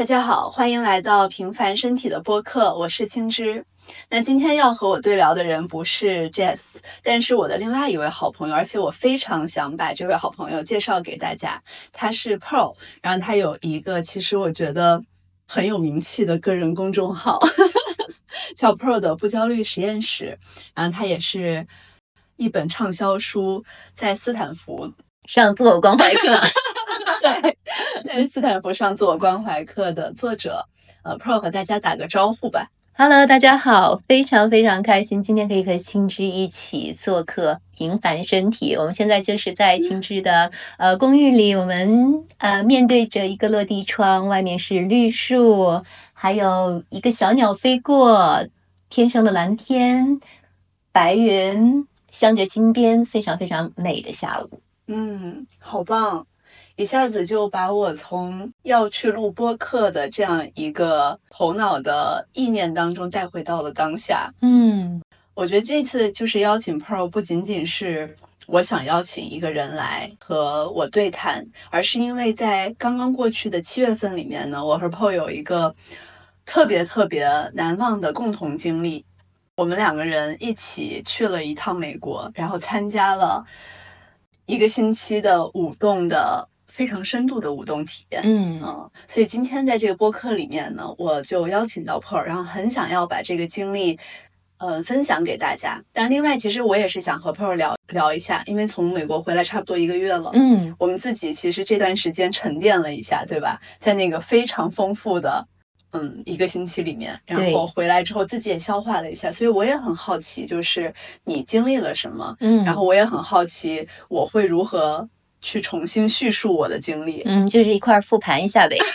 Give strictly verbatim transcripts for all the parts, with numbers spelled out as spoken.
家好，欢迎来到平凡身体的播客，我是青芝。那今天要和我对聊的人不是 Jess， 但是我的另外一位好朋友，而且我非常想把这位好朋友介绍给大家。他是 Pearl， 然后他有一个其实我觉得很有名气的个人公众号叫 Pearl 的不焦虑实验室，然后他也是一本畅销书在斯坦福上自我关怀课对，在斯坦福上自我关怀课的作者。呃 Pearl 和大家打个招呼吧。 Hello， 大家好，非常非常开心，今天可以和青芝一起做客平凡身体。我们现在就是在青芝的呃公寓里，我们呃面对着一个落地窗，外面是绿树，还有一个小鸟飞过，天上的蓝天，白云镶着金边，非常非常美的下午。 嗯，好棒。一下子就把我从要去录播客的这样一个头脑的意念当中带回到了当下。 嗯， 我觉得这次就是邀请 Pearl 不仅仅是我想邀请一个人来和我对谈，而是因为在刚刚过去的七月份里面呢，我和 Pearl 有一个特别特别难忘的共同经历。我们两个人一起去了一趟美国，然后参加了一个星期的舞动的非常深度的舞动体验。 嗯嗯，所以今天在这个播客里面呢，我就邀请到 Pearl， 然后很想要把这个经历呃分享给大家。但另外其实我也是想和 Pearl 聊聊一下，因为从美国回来差不多一个月了。 嗯， 我们自己其实这段时间沉淀了一下，对吧？在那个非常丰富的嗯一个星期里面，然后回来之后自己也消化了一下，所以我也很好奇，就是你经历了什么。 嗯， 然后我也很好奇我会如何去重新叙述我的经历。 嗯，就是一块复盘一下呗。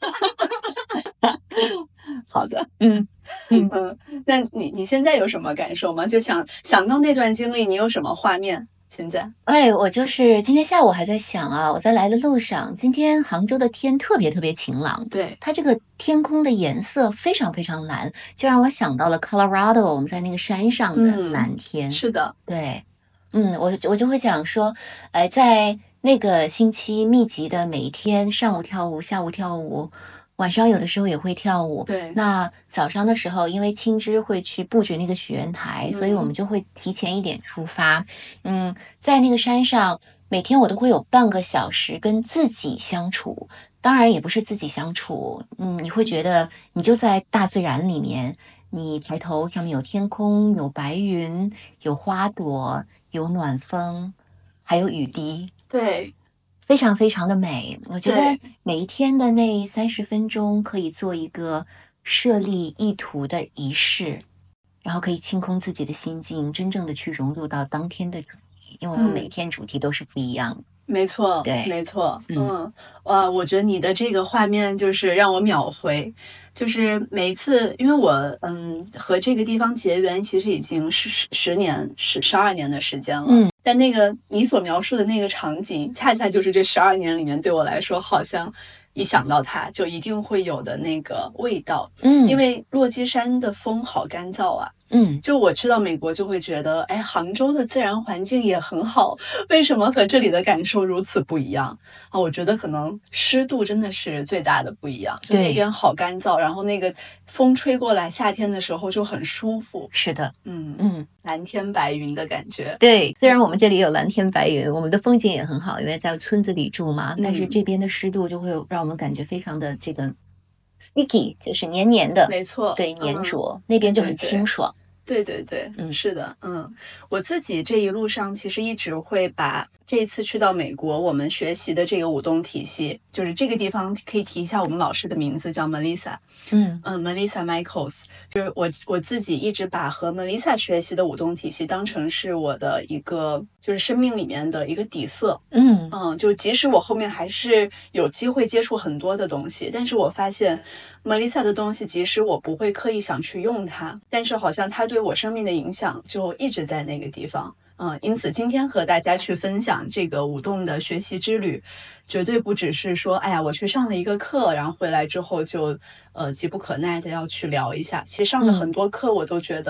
好的。 嗯嗯嗯，那你你现在有什么感受吗？就想想到那段经历，你有什么画面？现在， 哎，我就是今天下午还在想啊，我在来的路上，今天杭州的天特别特别晴朗， 对， 它这个天空的颜色非常非常蓝，就让我想到了 Colorado， 我们在那个山上的蓝天。 嗯、是的， 对，嗯，我我就会讲说，哎，在那个星期密集的每一天，上午跳舞，下午跳舞。晚上有的时候也会跳舞， 对。 那早上的时候，因为青芝会去布置那个许愿台， 嗯、 所以我们就会提前一点出发。嗯，在那个山上，每天我都会有半个小时跟自己相处。当然也不是自己相处，嗯，你会觉得你就在大自然里面，你抬头上面有天空，有白云，有花朵，有暖风，还有雨滴。 对。 非常非常的美，我觉得每一天的那三十分钟可以做一个设立意图的仪式，然后可以清空自己的心境，真正的去融入到当天的主题，因为我们每天主题都是不一样的。 嗯、没错， 对， 没错。 嗯， 嗯，哇，我觉得你的这个画面就是让我秒回。就是每一次，因为我嗯和这个地方结缘，其实已经是十十年、十十二年的时间了。 嗯， 但那个你所描述的那个场景，恰恰就是这十二年里面对我来说，好像一想到它就一定会有的那个味道。 嗯， 因为落基山的风好干燥啊。 嗯， 就我去到美国就会觉得，哎，杭州的自然环境也很好，为什么和这里的感受如此不一样啊？我觉得可能湿度真的是最大的不一样，就那边好干燥，然后那个风吹过来，夏天的时候就很舒服。 是的， 嗯嗯， 蓝天白云的感觉。 对，虽然我们这里有蓝天白云，我们的风景也很好，因为在村子里住嘛， 嗯、 但是这边的湿度就会让我们感觉非常的这个 sticky， 就是黏黏的。 没错， 对，黏着、嗯、那边就很清爽。 对对对， 嗯， 是的，嗯，我自己这一路上其实一直会把这一次去到美国，我们学习的这个舞动体系，就是这个地方可以提一下我们老师的名字，叫 Melissa， 嗯嗯 ，Melissa Michaels， 就是我我自己一直把和 Melissa 学习的舞动体系当成是我的一个就是生命里面的一个底色。 嗯嗯，就即使我后面还是有机会接触很多的东西，但是我发现 Melissa 的东西，即使我不会刻意想去用它，但是好像它对我生命的影响就一直在那个地方。嗯，因此今天和大家去分享这个舞动的学习之旅，绝对不只是说，哎呀，我去上了一个课，然后回来之后就呃急不可耐的要去聊一下。其实上了很多课，我都觉得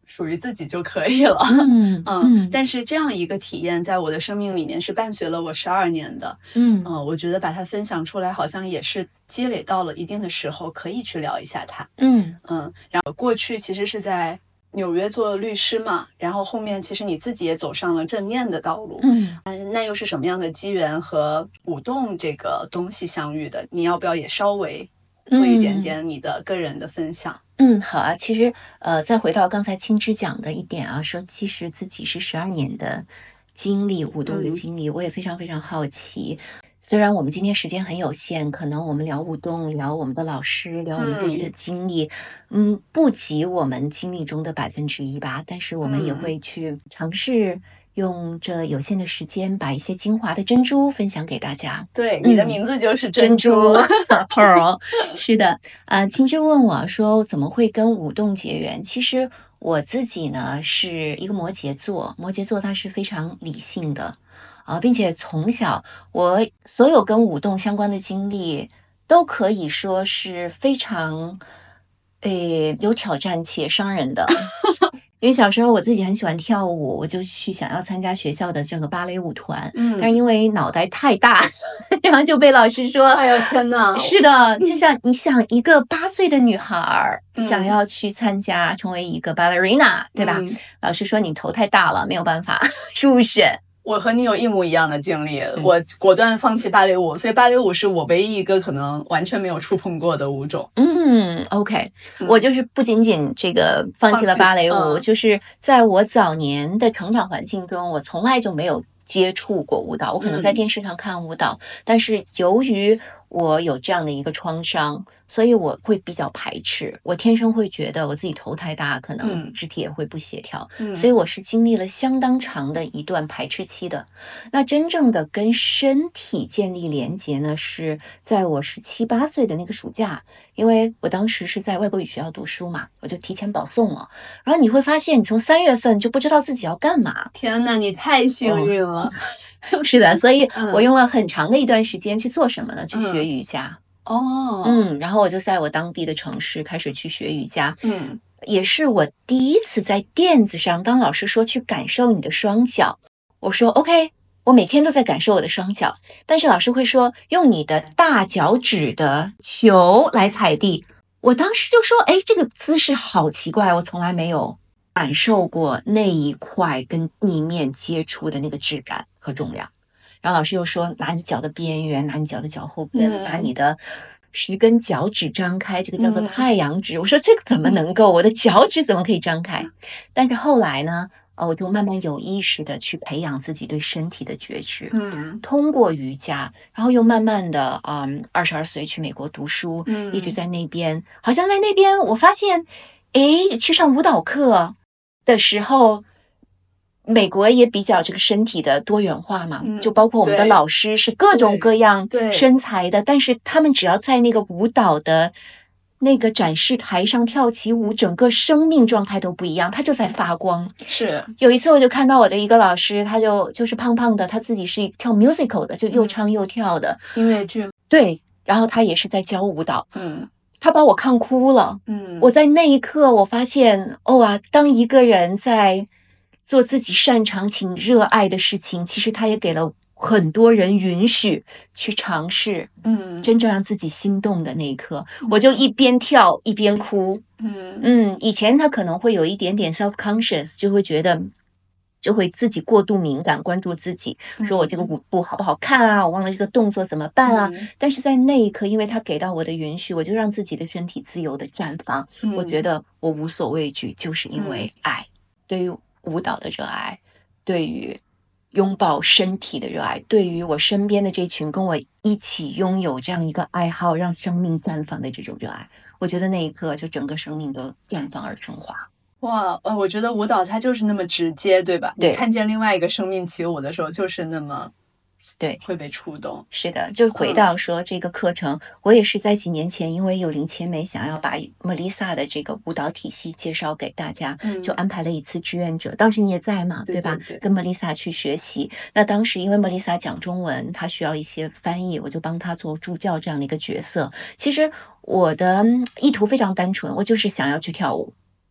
属于自己就可以了。 嗯嗯，但是这样一个体验在我的生命里面是伴随了我十二年的。 嗯嗯，我觉得把它分享出来，好像也是积累到了一定的时候，可以去聊一下它。 嗯嗯，然后过去其实是在纽约做律师嘛，然后后面其实你自己也走上了正念的道路。 嗯。 那又是什么样的机缘和舞动这个东西相遇的？你要不要也稍微做一点点你的个人的分享？ 嗯，好啊。其实，呃，再回到刚才青芝讲的一点啊，说其实自己是十二年的经历，舞动的经历，我也非常非常好奇。虽然我们今天时间很有限，可能我们聊舞动，聊我们的老师，聊我们自己的经历，嗯，不及我们经历中的百分之一吧。但是我们也会去尝试用这有限的时间，把一些精华的珍珠分享给大家。 对，你的名字就是珍珠。 Pearl，是的，呃，青芝问我说怎么会跟舞动结缘？其实我自己呢是一个摩羯座，摩羯座它是非常理性的啊、并且从小我所有跟舞动相关的经历都可以说是非常，诶，有挑战且伤人的。因为小时候我自己很喜欢跳舞，我就去想要参加学校的这个芭蕾舞团， 嗯， 但是因为脑袋太大，然后就被老师说：“ 哎呀天哪！” 是的，就像你想一个八岁的女孩、 嗯、 想要去参加成为一个 ballerina， 对吧？ 嗯、 老师说你头太大了，没有办法入选。 我和你有一模一样的经历，嗯、我果断放弃芭蕾舞，所以芭蕾舞是我唯一一个可能完全没有触碰过的舞种。 嗯 ，OK，、嗯、我就是不仅仅这个放弃了芭蕾舞， 嗯、 就是在我早年的成长环境中，我从来就没有接触过舞蹈。我可能在电视上看舞蹈，嗯、但是由于我有这样的一个创伤，所以我会比较排斥。我天生会觉得我自己头太大，可能肢体也会不协调，嗯、所以我是经历了相当长的一段排斥期的。那真正的跟身体建立连结呢，是在我十七八岁的那个暑假，因为我当时是在外国语学校读书嘛，我就提前保送了。然后你会发现，你从三月份就不知道自己要干嘛。 天哪，你太幸运了。哦是的，所以我用了很长的一段时间去做什么呢？去学瑜伽。 哦， 嗯，然后我就在我当地的城市开始去学瑜伽。 嗯， 也是我第一次在垫子上，当老师说去感受你的双脚，我说 OK， 我每天都在感受我的双脚，但是老师会说用你的大脚趾的球来踩地。我当时就说，哎，这个姿势好奇怪，我从来没有感受过那一块跟地面接触的那个质感和重量。然后老师又说拿你脚的边缘，拿你脚的脚后跟， 嗯、 把你的十根脚趾张开，这个叫做太阳趾。嗯、我说这个怎么能够，我的脚趾怎么可以张开？但是后来呢，呃，我就慢慢有意识的去培养自己对身体的觉知， 嗯， 通过瑜伽，然后又慢慢的，嗯，二十二岁去美国读书， 嗯， 一直在那边，好像在那边我发现，诶，去上舞蹈课的时候。美国也比较这个身体的多元化嘛， 嗯、 就包括我们的老师是各种各样身材的，但是他们只要在那个舞蹈的那个展示台上跳起舞，整个生命状态都不一样，他就在发光。 是有一次我就看到我的一个老师，他就就是胖胖的，他自己是跳 musical 的，就又唱又跳的、 嗯、音乐剧， 对，然后他也是在教舞蹈， 嗯， 他把我看哭了， 嗯， 我在那一刻我发现，哦啊，当一个人在做自己擅长且热爱的事情，其实他也给了很多人允许去尝试， 嗯， 真正让自己心动的那一刻，嗯、我就一边跳一边哭， 嗯嗯，以前他可能会有一点点 self conscious， 就会觉得。就会自己过度敏感，关注自己，说我这个舞步好不好看啊？我忘了这个动作怎么办啊？ 嗯、 但是在那一刻，因为他给到我的允许，我就让自己的身体自由的绽放。 嗯、 我觉得我无所畏惧，就是因为爱，嗯、对于舞蹈的热爱，对于拥抱身体的热爱，对于我身边的这群跟我一起拥有这样一个爱好，让生命绽放的这种热爱，我觉得那一刻就整个生命都绽放而升华。 哇，呃，我觉得舞蹈它就是那么直接，对吧？ 对， 你看见另外一个生命起舞的时候，就是那么对会被触动。 是的，就回到说这个课程，嗯、我也是在几年前，因为有林千梅想要把 Melissa 的这个舞蹈体系介绍给大家， 嗯、 就安排了一次志愿者。当时你也在嘛， 对吧？ 对对， 跟 Melissa 去学习。那当时因为 Melissa 讲中文，她需要一些翻译，我就帮她做助教这样的一个角色。其实我的意图非常单纯，我就是想要去跳舞。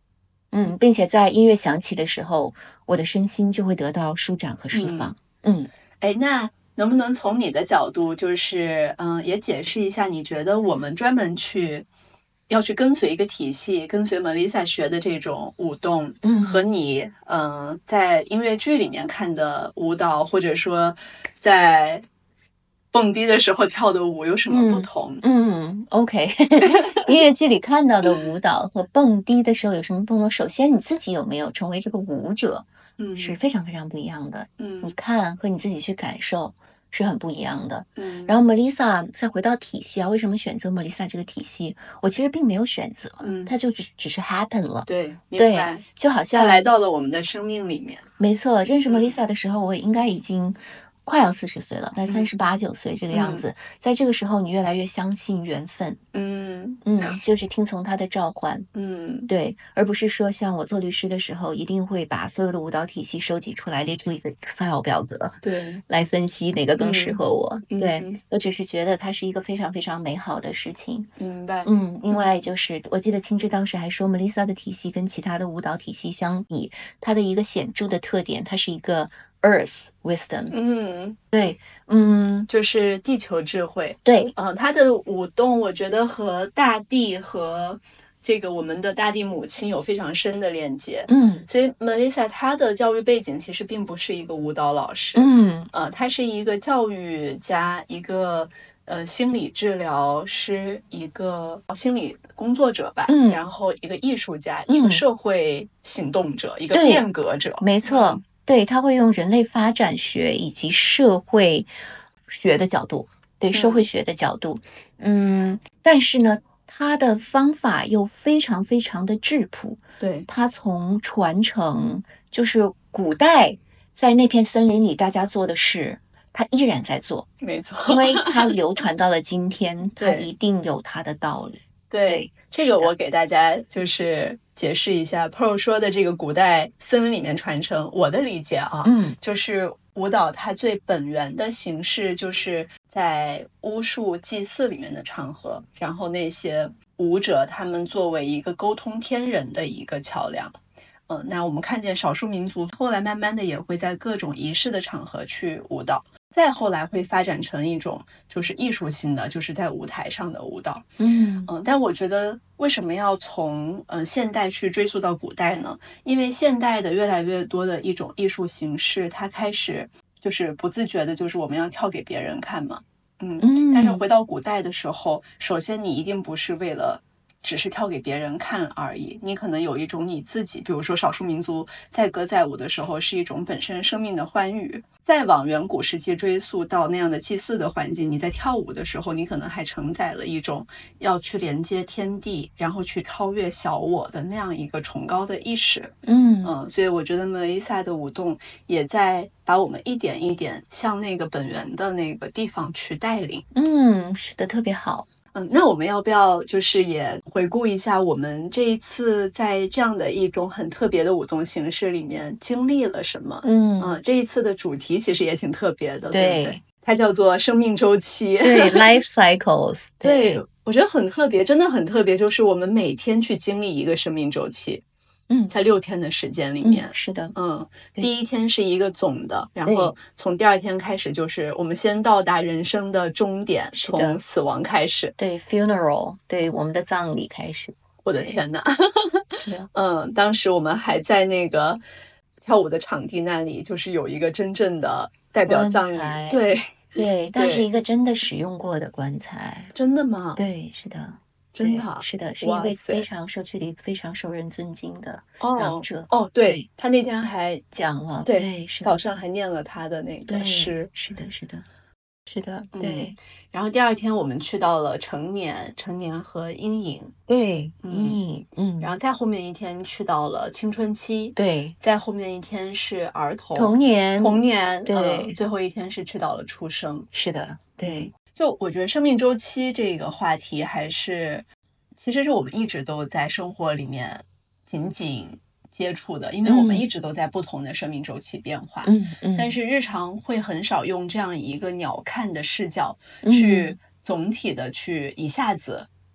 嗯，并且在音乐响起的时候，我的身心就会得到舒展和释放。嗯， 哎，那能不能从你的角度，就是嗯，也解释一下，你觉得我们专门去要去跟随一个体系，跟随 Melissa 学的这种舞动， 嗯和你嗯在音乐剧里面看的舞蹈，或者说在蹦迪的时候跳的舞有什么不同？ 嗯 ，OK， 音乐剧里看到的舞蹈和蹦迪的时候有什么不同？首先，你自己有没有成为这个舞者， 嗯是非常非常不一样的。 嗯你看和你自己去感受是很不一样的。 嗯， 然后 Melissa 再回到体系啊，为什么选择 Melissa 这个体系？我其实并没有选择， 嗯它就只只是 happen 了。 对，明对白， 就好他像来到了我们的生命里面。 没错，认识嗯 Melissa 的时候，我应该已经快要四十岁了，在三十八九岁这个样子。在这个时候，你越来越相信缘分， 嗯嗯，就是听从他的召唤， 嗯对，而不是说像我做律师的时候，一定会把所有的舞蹈体系收集出来，列出一个 Excel 表格， 对， 来分析哪个更适合我。 嗯对嗯我只是觉得它是一个非常非常美好的事情。 明白。 嗯，另外就是我记得青之当时还说，Melissa 的体系跟其他的舞蹈体系相比，它的一个显著的特点，它是一个 Earth Wisdom。 嗯， 对，嗯， 就是地球智慧。 对， 嗯、呃，它的舞动，我觉得和大地和这个我们的大地母亲有非常深的链接。 嗯所以 Melissa 她的教育背景其实并不是一个舞蹈老师， 嗯呃，她是一个教育家，一个呃心理治疗师，一个心理工作者吧， 嗯然后一个艺术家， 嗯一个社会行动者，一个对变革者。 没错， 嗯对，他会用人类发展学以及社会学的角度，对社会嗯学的角度，嗯，但是呢，他的方法又非常非常的质朴， 对， 他从传承，就是古代在那片森林里大家做的事，他依然在做， 没错， 因为它流传到了今天，它对一定有它的道理。 对， 对是的这个我给大家就是解释一下 Pro 说的这个古代森林里面传承，我的理解啊， 嗯就是舞蹈它最本源的形式就是在巫术祭祀里面的场合，然后那些舞者他们作为一个沟通天人的一个桥梁。嗯，那我们看见少数民族后来慢慢的也会在各种仪式的场合去舞蹈，再后来会发展成一种就是艺术性的，就是在舞台上的舞蹈。 嗯嗯，但我觉得为什么要从呃现代去追溯到古代呢？因为现代的越来越多的一种艺术形式，它开始就是不自觉的，就是我们要跳给别人看嘛。嗯， 嗯， 但是回到古代的时候，首先你一定不是为了只是跳给别人看而已，你可能有一种你自己，比如说少数民族载歌载舞的时候是一种本身生命的欢愉。再往远古时期追溯到那样的祭祀的环境，你在跳舞的时候，你可能还承载了一种要去连接天地，然后去超越小我的那样一个崇高的意识。 嗯嗯，所以我觉得 Melissa 的舞动也在把我们一点一点向那个本源的那个地方去带领。 嗯，是的，特别好。 嗯，那我们要不要就是也回顾一下我们这一次在这样的一种很特别的舞动形式里面经历了什么？ 嗯， 嗯，这一次的主题其实也挺特别的，对对不对？它叫做生命周期。 对，life cycles， 对，我觉得很特别，真的很特别，就是我们每天去经历一个生命周期。 嗯， 在六天的时间里面， 嗯、是的， 嗯， 对第一天是一个总的，然后从第二天开始就是我们先到达人生的终点，从死亡开始， 对 funeral， 对我们的葬礼开始。 我的天哪！ 是的， 嗯，当时我们还在那个跳舞的场地那里，就是有一个真正的代表葬礼，对对，但是一个真的使用过的棺材。 真的吗？ 对，是的。 真的、啊、 是的，是一位非常社区里非常受人尊敬的长者。 哦，哦对, 对，他那天还讲了， 对， 对是早上还念了他的那个诗。 是的，是的，是的，对、嗯。 然后第二天我们去到了成年、成年和阴影， 对，阴影，嗯。 然后再后面一天去到了青春期， 对。 再后面一天是儿童、 童年， 童年， 对、 嗯。最后一天是去到了出生。 是的，对。 就我觉得生命周期这个话题还是，其实是我们一直都在生活里面紧紧接触的，因为我们一直都在不同的生命周期变化。 嗯嗯。 但是日常会很少用这样一个鸟瞰的视角去总体的去一下子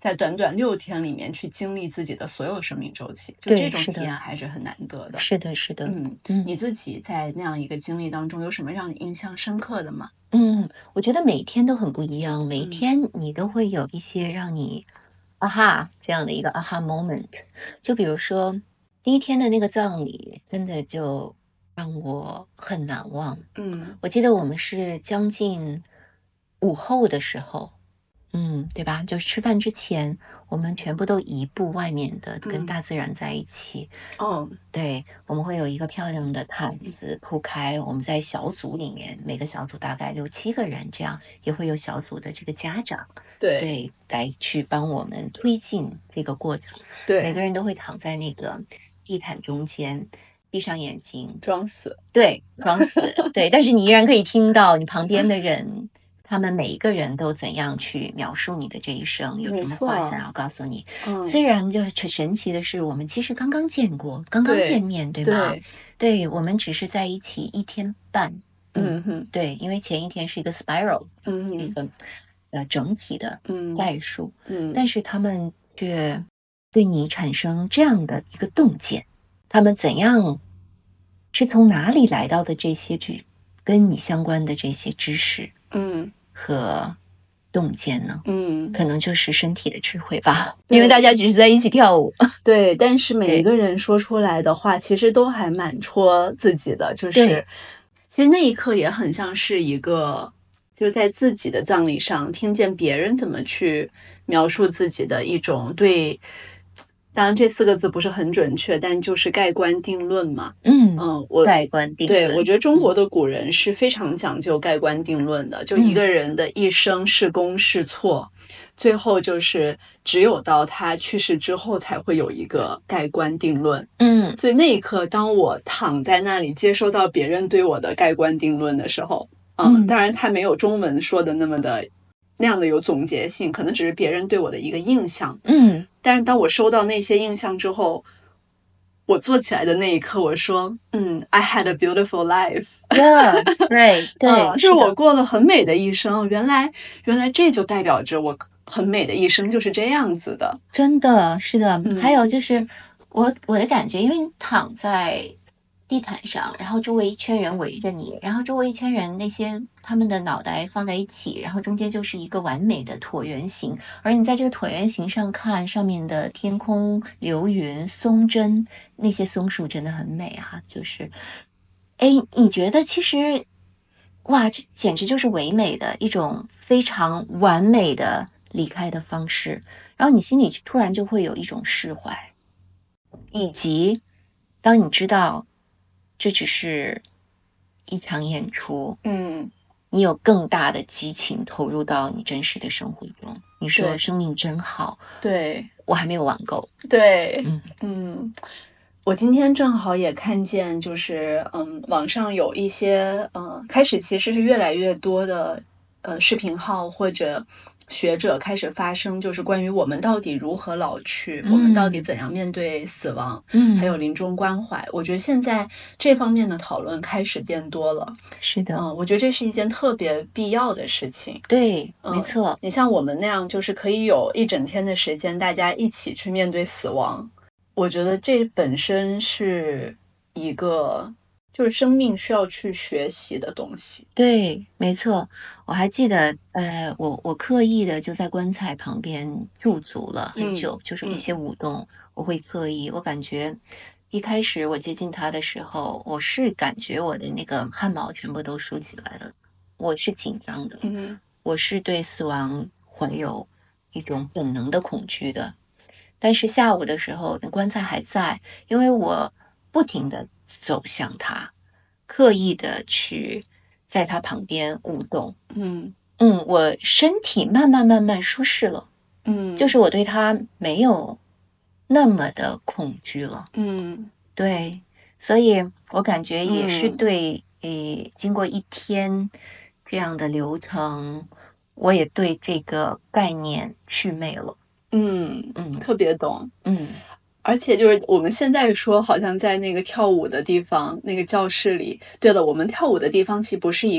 在短短六天里面去经历自己的所有生命周期，就这种体验还是很难得的。 是的，是的。 嗯嗯，你自己在那样一个经历当中有什么让你印象深刻的吗？ 嗯，我觉得每天都很不一样，每一天你都会有一些让你啊哈这样的一个啊哈 moment。就比如说第一天的那个葬礼，真的就让我很难忘。 嗯， 我记得我们是将近午后的时候，嗯，对吧？就是吃饭之前，我们全部都移步外面的，跟大自然在一起。 哦， 对，我们会有一个漂亮的毯子铺开，我们在小组里面，每个小组大概六七个人，这样也会有小组的这个家长， 对对，来去帮我们推进这个过程。 对， 每个人都会躺在那个地毯中间，闭上眼睛， 装死， 对，装死，对，但是你依然可以听到你旁边的人。他们每一个人都怎样去描述你的这一生，有什么话想要告诉你？ 嗯， 虽然就是神奇的是，我们其实刚刚见过，刚刚见面，对吗？ 对， 对，我们只是在一起一天半。 嗯哼， 对，因为前一天是一个 spiral， 嗯哼， 一个呃整体的嗯概述， 嗯， 但是他们却对你产生这样的一个洞见，他们怎样是从哪里来到的这些知跟你相关的这些知识， 嗯和洞见呢？ 嗯， 可能就是身体的智慧吧，因为大家只是在一起跳舞。 对，但是每一个人说出来的话，其实都还蛮戳自己的，就是其实那一刻也很像是一个，就是在自己的葬礼上听见别人怎么去描述自己的一种对。当然，这四个字不是很准确，但就是盖棺定论嘛。 嗯嗯，我盖棺定论。 对，我觉得中国的古人是非常讲究盖棺定论的，就一个人的一生是功是错，最后就是只有到他去世之后才会有一个盖棺定论。 嗯， 所以那一刻，当我躺在那里接收到别人对我的盖棺定论的时候，嗯，当然他没有中文说的那么的那样的有总结性，可能只是别人对我的一个印象。 嗯， 但是当我收到那些印象之后，我坐起来的那一刻，我说，嗯 ，I had a beautiful life。 Yeah，对对， 嗯，就是我过了很美的一生。原来，原来这就代表着我很美的一生就是这样子的。 真的是的。 嗯、 还有就是我我的感觉，因为你躺在地毯上，然后周围一圈人围着你，然后周围一圈人那些他们的脑袋放在一起，然后中间就是一个完美的椭圆形，而你在这个椭圆形上看上面的天空、流云、松针，那些松树真的很美啊，就是哎，你觉得其实哇，这简直就是唯美的一种非常完美的离开的方式，然后你心里突然就会有一种释怀，以及当你知道这只是一场演出， 嗯， 你有更大的激情投入到你真实的生活中。你说对生命真好， 对， 我还没有玩够。 对， 嗯嗯，我今天正好也看见，就是嗯，网上有一些嗯，开始其实是越来越多的呃视频号或者学者开始发声，就是关于我们到底如何老去， 嗯我们到底怎样面对死亡， 嗯， 还有临终关怀。我觉得现在这方面的讨论开始变多了。 是的， 嗯，我觉得这是一件特别必要的事情。 对， 嗯没错。 你像我们那样，就是可以有一整天的时间，大家一起去面对死亡。我觉得这本身是一个，就是生命需要去学习的东西。 对，没错，我还记得，呃，我我刻意的就在棺材旁边驻足了很久， 嗯就是一些舞动，我会刻意，我感觉一开始我接近他的时候，我是感觉我的那个汗毛全部都竖起来了，我是紧张的， 嗯我是对死亡怀有一种本能的恐惧的。但是下午的时候，棺材还在，因为我不停的走向他，刻意的去在他旁边舞动。 嗯嗯，我身体慢慢慢慢舒适了， 嗯， 就是我对他没有那么的恐惧了。 嗯对，所以我感觉也是嗯对，诶，经过一天这样的流程，我也对这个概念祛魅了。 嗯嗯特别懂。 嗯， 而且就是我们现在说，好像在那个跳舞的地方，那个教室里。对了，我们跳舞的地方其实不是一个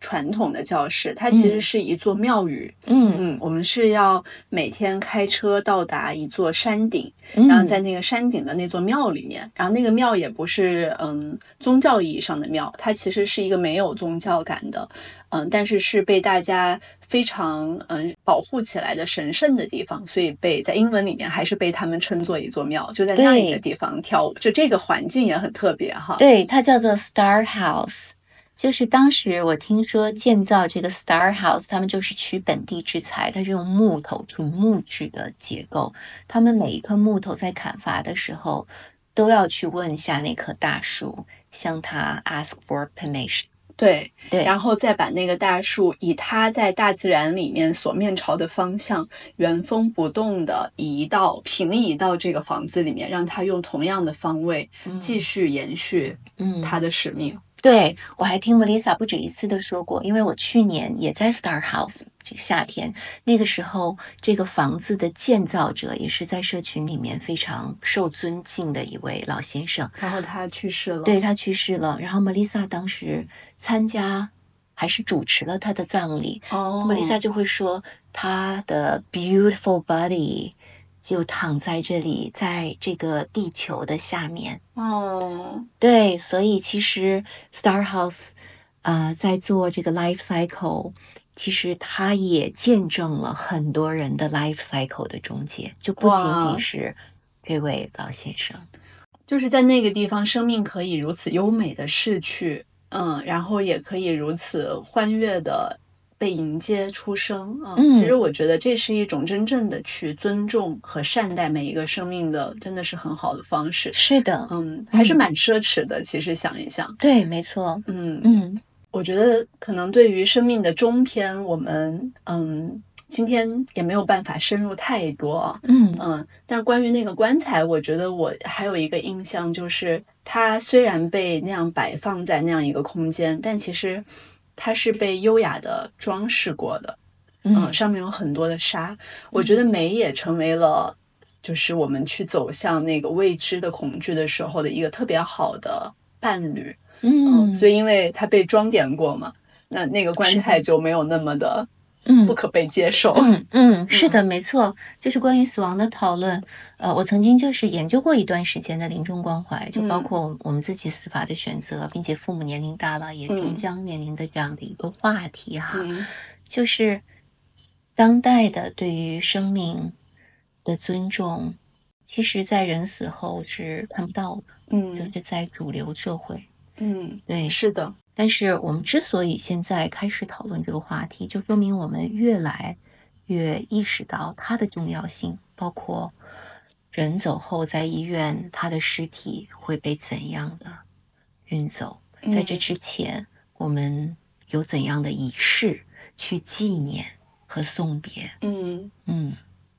传统的教室，它其实是一座庙宇。 嗯嗯，我们是要每天开车到达一座山顶， 嗯然后在那个山顶的那座庙里面，然后那个庙也不是嗯宗教意义上的庙，它其实是一个没有宗教感的，嗯，但是是被大家非常嗯保护起来的神圣的地方，所以被在英文里面还是被他们称作一座庙，就在那一个地方跳舞，就这个环境也很特别哈。 对，它叫做 Star House。就是当时我听说建造这个 Star House， 他们就是取本地之材，它是用木头纯木质的结构，他们每一棵木头在砍伐的时候都要去问一下那棵大树，向它 ask for permission。 对对， 然后再把那个大树以它在大自然里面所面朝的方向原封不动的移到平移到这个房子里面，让它用同样的方位继续延续它的使命。 嗯对，我还听 Melissa 不止一次的说过，因为我去年也在 Star House 这个夏天，那个时候这个房子的建造者也是在社群里面非常受尊敬的一位老先生， 然后他去世了。 对，他去世了，然后 Melissa 当时参加还是主持了他的葬礼。 哦 Melissa 就会说他的 beautiful body就躺在这里，在这个地球的下面。 哦， 对，所以其实 Star House 呃，在做这个 life cycle， 其实它也见证了很多人的 life cycle 的终结，就不仅仅是这位老先生。 就是在那个地方，生命可以如此优美的逝去，嗯，然后也可以如此欢悦的被迎接出生。嗯， 嗯其实我觉得这是一种真正的去尊重和善待每一个生命的，真的是很好的方式。 是的， 嗯，还是蛮奢侈的。其实想一想， 对，没错。 嗯嗯， 我觉得可能对于生命的终篇，我们嗯。今天也没有办法深入太多， 嗯嗯，但关于那个棺材，我觉得我还有一个印象，就是它虽然被那样摆放在那样一个空间，但其实它是被优雅的装饰过的，嗯， 嗯上面有很多的纱，我觉得美也成为了，就是我们去走向那个未知的恐惧的时候的一个特别好的伴侣， 嗯， 所以因为它被装点过嘛，那那个棺材就没有那么的。 嗯， 不可被接受。 嗯嗯，是的，没错，就是关于死亡的讨论。呃，我曾经就是研究过一段时间的临终关怀，就包括我们自己司法的选择，并且父母年龄大了，也终将面临的这样的一个话题哈， 嗯、 就是当代的对于生命的尊重，其实在人死后是看不到的， 嗯， 就是在主流社会， 嗯， 对， 是的。 但是我们之所以现在开始讨论这个话题，就说明我们越来越意识到它的重要性，包括人走后在医院，他的尸体会被怎样的运走，在这之前，我们有怎样的仪式去纪念和送别。 嗯嗯。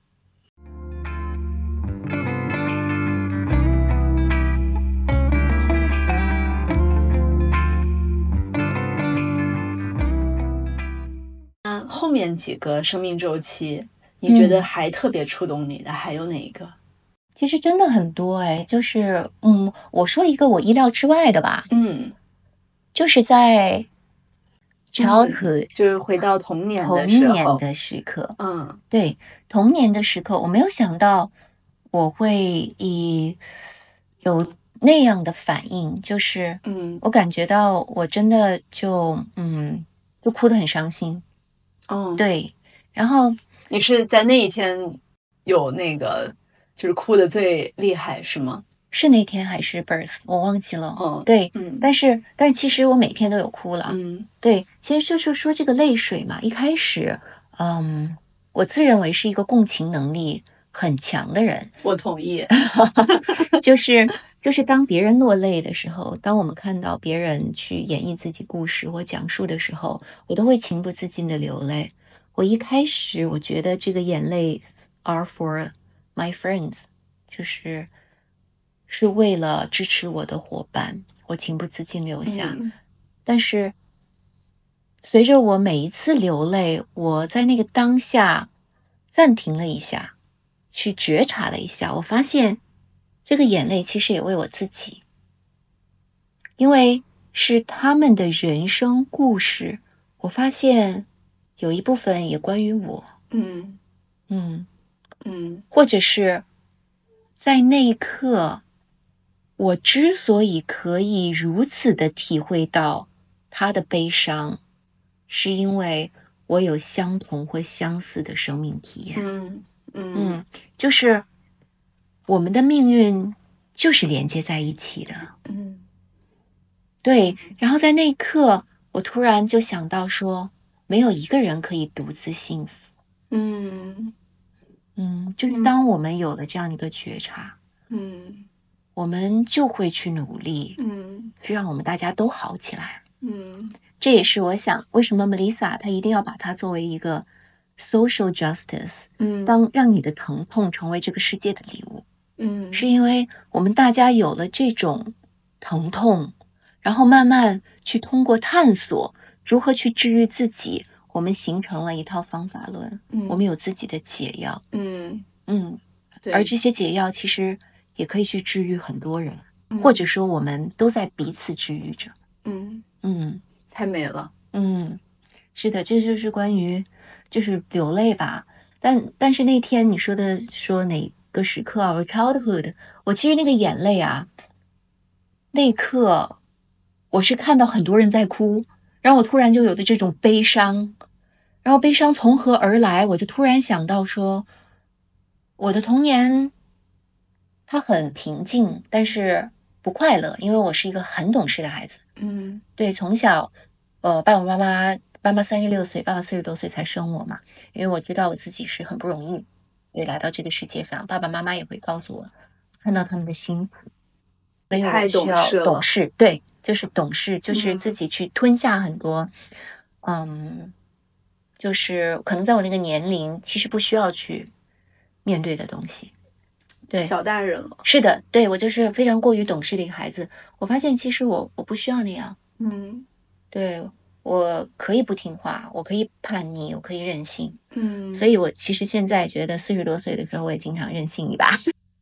后面几个生命周期，你觉得还特别触动你的、嗯、还有哪一个？ 其实真的很多哎，就是嗯，我说一个我意料之外的吧， 嗯， 就是在 childhood，、 嗯、就是回到童年的时候，童年的时刻， 嗯， 对，童年的时刻，我没有想到我会以有那样的反应，就是嗯， 我感觉到我真的就嗯，就哭得很伤心。 哦， 对，然后你是在那一天有那个就是哭得最厉害是吗？ 是那天还是 birth 我忘记了。 哦， 对， 嗯， 但是但是其实我每天都有哭了。 嗯， 对，其实就是说这个泪水嘛，一开始，嗯，我自认为是一个共情能力很强的人。 我同意， 就是就是当别人落泪的时候，当我们看到别人去演绎自己故事或讲述的时候，我都会情不自禁的流泪。我一开始我觉得这个眼泪 are for my friends， 就是是为了支持我的伙伴，我情不自禁流下。 嗯、 但是随着我每一次流泪，我在那个当下暂停了一下，去觉察了一下，我发现这个眼泪其实也为我自己，因为是他们的人生故事我发现有一部分也关于我， 嗯嗯嗯或者是在那一刻，我之所以可以如此的体会到他的悲伤，是因为我有相同或相似的生命体验。 嗯嗯嗯，就是我们的命运就是连接在一起的。 嗯对，然后在那一刻，我突然就想到说，没有一个人可以独自幸福。 嗯嗯，就是当我们有了这样一个觉察， 嗯我们就会去努力， 嗯去让我们大家都好起来。 嗯这也是我想，为什么 Melissa 她一定要把它作为一个 social justice， 嗯当让你的疼痛成为这个世界的礼物， 嗯是因为我们大家有了这种疼痛，然后慢慢去通过探索如何去治愈自己，我们形成了一套方法论， 嗯我们有自己的解药。 嗯， 嗯， 对， 而这些解药其实也可以去治愈很多人， 嗯或者说我们都在彼此治愈着。 嗯， 嗯太美了。 嗯，是的，这就是关于就是流泪吧。但但是那天你说的说哪个时刻啊？我 childhood，我其实那个眼泪啊，那一刻我是看到很多人在哭，然后我突然就有的这种悲伤，然后悲伤从何而来？我就突然想到说，我的童年它很平静，但是不快乐，因为我是一个很懂事的孩子。 嗯对，从小，呃，爸爸妈妈，妈妈三十六岁，爸爸四十多岁才生我嘛，因为我知道我自己是很不容易，对，来到这个世界上，爸爸妈妈也会告诉我，看到他们的辛苦，所以我太需要懂事了。 懂事，对，就是懂事，就是嗯自己去吞下很多，嗯，就是可能在我那个年龄，其实不需要去面对的东西。对， 小大人了。 是的，对，我就是非常过于懂事的一个孩子。我发现其实我我不需要那样， 嗯对，我可以不听话，我可以叛逆，我可以任性。 嗯， 所以我其实现在觉得四十多岁的时候，我也经常任性一把。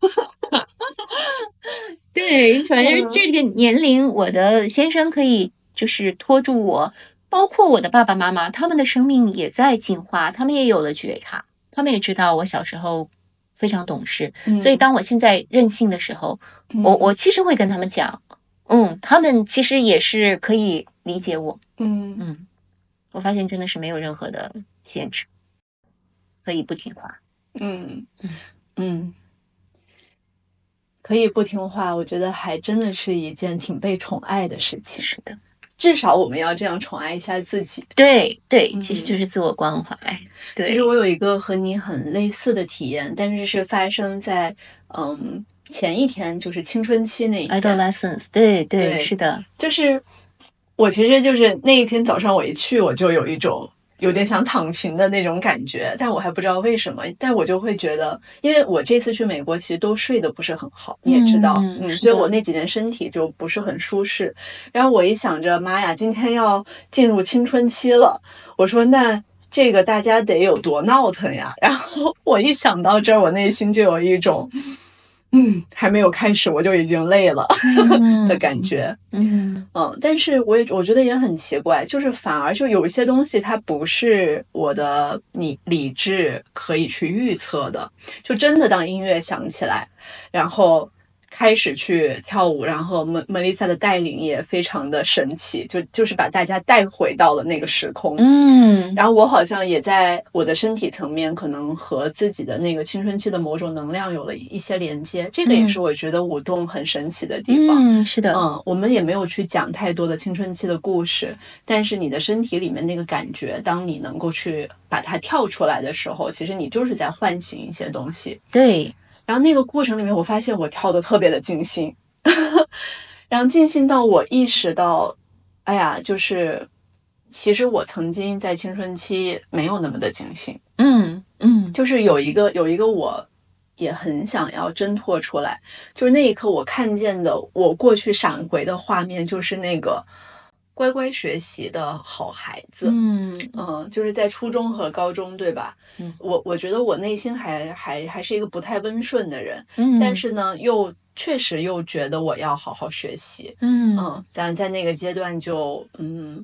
对，反正这个年龄，我的先生可以就是拖住我，包括我的爸爸妈妈，他们的生命也在进化，他们也有了觉察，他们也知道我小时候非常懂事， 嗯所以当我现在任性的时候，我我其实会跟他们讲，嗯，他们其实也是可以理解我， 嗯嗯，我发现真的是没有任何的限制，可以不听话， 嗯嗯，可以不听话，我觉得还真的是一件挺被宠爱的事情。 是的， 至少我们要这样宠爱一下自己。 对对， 嗯其实就是自我关怀。对， 其实我有一个和你很类似的体验，但是是发生在嗯前一天，就是青春期那一天。 adolescence，对对， 对是的， 就是我其实就是那一天早上我一去，我就有一种有点想躺平的那种感觉，但我还不知道为什么，但我就会觉得，因为我这次去美国其实都睡得不是很好，你也知道，嗯， 嗯是的所以我那几天身体就不是很舒适。然后我一想着，妈呀，今天要进入青春期了，我说那这个大家得有多闹腾呀？然后我一想到这儿，我内心就有一种，嗯，还没有开始我就已经累了的感觉。 嗯嗯，但是我也我觉得也很奇怪，就是反而就有一些东西它不是我的你理智可以去预测的，就真的当音乐响起来，然后开始去跳舞，然后莫莫丽萨的带领也非常的神奇，就就是把大家带回到了那个时空。 嗯， 然后我好像也在我的身体层面，可能和自己的那个青春期的某种能量有了一些连接，这个也是我觉得舞动很神奇的地方。 嗯，是的， 嗯，我们也没有去讲太多的青春期的故事，但是你的身体里面那个感觉，当你能够去把它跳出来的时候，其实你就是在唤醒一些东西。 对， 然后那个过程里面，我发现我跳的特别的尽兴，然后尽兴到我意识到，哎呀，就是其实我曾经在青春期没有那么的尽兴， 嗯嗯， 就是有一个有一个我也很想要挣脱出来，就是那一刻我看见的我过去闪回的画面，就是那个乖乖学习的好孩子。 嗯嗯，就是在初中和高中，对吧？ 嗯， 我我觉得我内心还还还是一个不太温顺的人， 嗯， 但是呢，又确实又觉得我要好好学习。 嗯嗯，咱在那个阶段就嗯，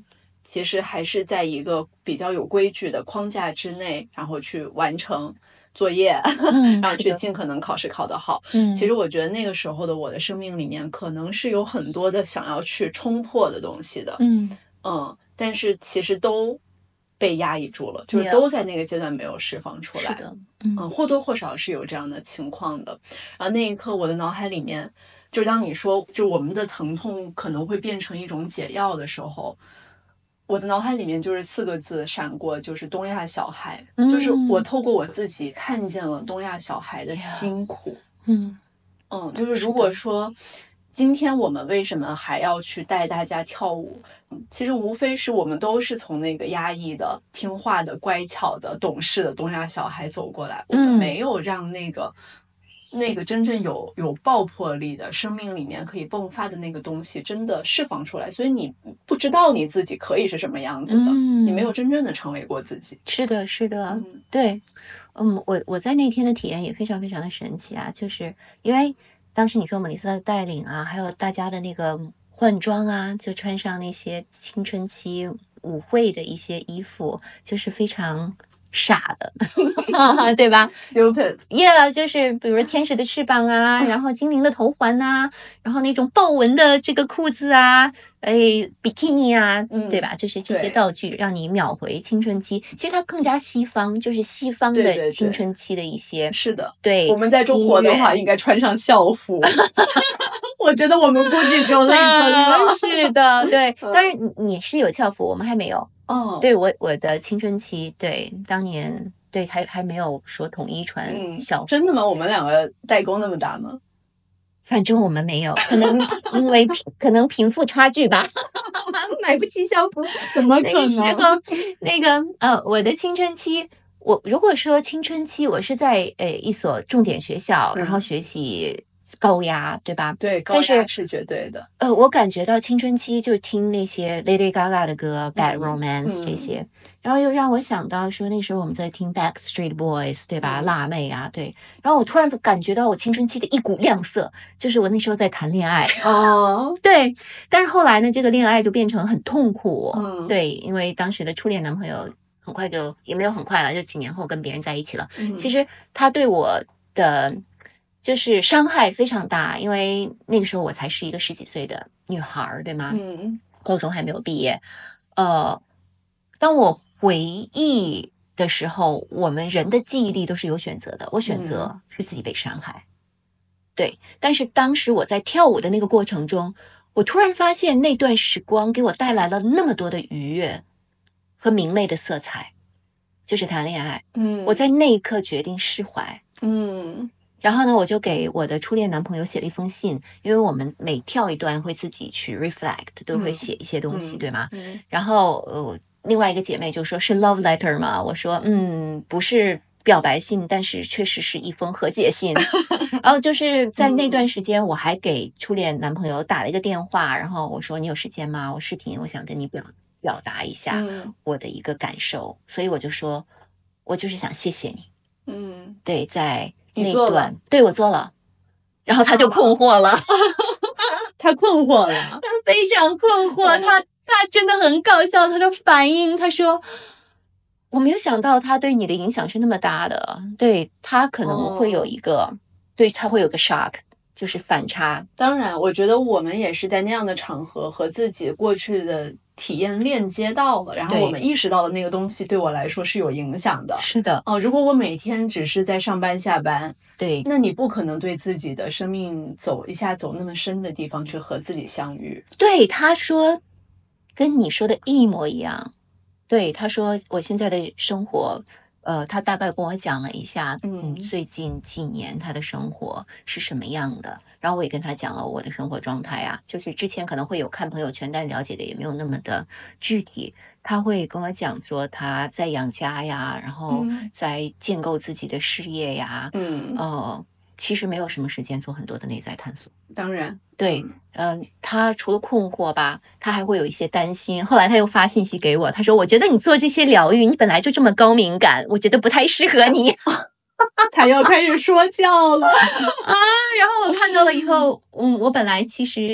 其实还是在一个比较有规矩的框架之内，然后去完成作业， 嗯， 然后去是的尽可能考试考得好。 嗯， 其实我觉得那个时候的我的生命里面，可能是有很多的想要去冲破的东西的， 嗯嗯，但是其实都被压抑住了，就是 Yeah 都在那个阶段没有释放出来。 是的，嗯嗯，或多或少是有这样的情况的。然后那一刻，我的脑海里面，就当你说，就我们的疼痛可能会变成一种解药的时候，我的脑海里面就是四个字闪过，就是东亚小孩，就是我嗯透过我自己看见了东亚小孩的 Yeah 辛苦。 嗯嗯，就是如是的果说今天我们为什么还要去带大家跳舞？嗯其实无非是我们都是从那个压抑的、听话的、乖巧的、懂事的东亚小孩走过来，我们嗯没有让那个那个真正有有爆破力的生命里面可以迸发的那个东西真的释放出来，所以你不知道你自己可以是什么样子的， 嗯， 你没有真正的成为过自己。 是的，是的， 嗯对，嗯，我我在那天的体验也非常非常的神奇啊，就是因为当时你说莫里斯的带领啊，还有大家的那个换装啊，就穿上那些青春期舞会的一些衣服，就是非常傻的，对吧？ ，stupid， Yeah，就是比如天使的翅膀啊，然后精灵的头环呐、然后那种豹纹的这个裤子啊，哎，比基尼啊， 嗯对吧？就是这些对道具让你秒回青春期。其实它更加西方，就是西方的对对对青春期的一些是的。 对我们在中国的话， 音乐应该穿上校服。我觉得我们估计就泪奔啊了。 是的，对。 嗯当然你你是有校服，我们还没有。 哦， 对我我的青春期，对当年对还还没有说统一穿嗯校服。 真的吗？我们两个代沟那么大吗？ 反正我们没有，可能因为贫可能贫富差距吧，买不起校服。 怎么那个时候，那个呃，我的青春期，我如果说青春期，我是在呃一所重点学校，然后嗯学习高压，对吧？ 对，高但是压是绝对的。 呃，我感觉到青春期就听那些 Lady Gaga 的歌，《Bad 嗯 Romance》这嗯些，然后又让我想到说那时候我们在听 Backstreet Boys，对吧？ 嗯辣妹啊，对。然后我突然感觉到我青春期的一股亮色，就是我那时候在谈恋爱。 哦， 对，但是后来呢，这个恋爱就变成很痛苦。 嗯对，因为当时的初恋男朋友很快就也没有很快了，就几年后跟别人在一起了。 嗯其实他对我的就是伤害非常大，因为那个时候我才是一个十几岁的女孩儿，对吗？ 嗯高中还没有毕业。呃，当我回忆的时候，我们人的记忆力都是有选择的，我选择是自己被伤害。对，但是当时我在跳舞的那个过程中，我突然发现那段时光给我带来了那么多的愉悦和明媚的色彩，就是谈恋爱。 嗯， 我在那一刻决定释怀。 嗯然后呢，我就给我的初恋男朋友写了一封信，因为我们每跳一段会自己去 reflect，都会写一些东西， 嗯对吗？ 嗯然后呃，另外一个姐妹就说是 love letter 吗？我说嗯，不是表白信，但是确实是一封和解信。然后就是在那段时间，我还给初恋男朋友打了一个电话，然后我说你有时间吗？我视频，我想跟你表表达一下嗯我的一个感受，所以我就说，我就是想谢谢你。 嗯， 对，在那你做了段，对我做了，然后他就困惑了， 他困惑了。 他非常困惑， 嗯他他真的很搞笑，他的反应，他说。我没有想到他对你的影响是那么大的，对他可能会有一个，对他会有个 shock，就是反差。 当然，我觉得我们也是在那样的场合和自己过去的体验链接到了，然后对我们意识到了那个东西对我来说是有影响的。 是的， 哦，如果我每天只是在上班下班， 对， 那你不可能对自己的生命走一下走那么深的地方去和自己相遇。 对，他说跟你说的一模一样。对，他说我现在的生活，呃，他大概跟我讲了一下，嗯， 嗯最近几年他的生活是什么样的，然后我也跟他讲了我的生活状态啊，就是之前可能会有看朋友圈，但了解的也没有那么的具体。他会跟我讲说他在养家呀，然后嗯在建构自己的事业呀， 嗯， 呃，其实没有什么时间做很多的内在探索。 当然， 对，嗯、呃，他除了困惑吧，他还会有一些担心。后来他又发信息给我，他说：“我觉得你做这些疗愈，你本来就这么高敏感，我觉得不太适合你。” 他又开始说教了啊！然后我看到了以后，嗯，我本来其实